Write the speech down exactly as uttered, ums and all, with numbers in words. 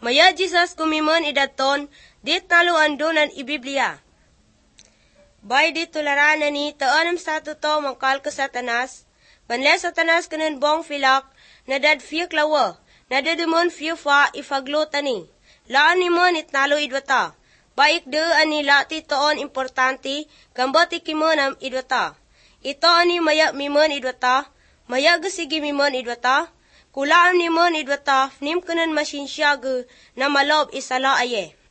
Maya Jesus kumiman idaton, dit naluan donan ibiblia. Bay dit tularana ni taanam satu to mangkal ke satanas, banle satanas kanan bong filak, nadad fiyak lawa, nadadumon fiyafa ifaglo tani. Laan ni mon itnalo idwata, baik de ani lati toon importanti, gambat ikimonam idwata. Ito ani maya mimon idwata, maya gasigi mimon idwata, kulaan ni mon idwata, nim kanan masinsyaga na malob isala aye.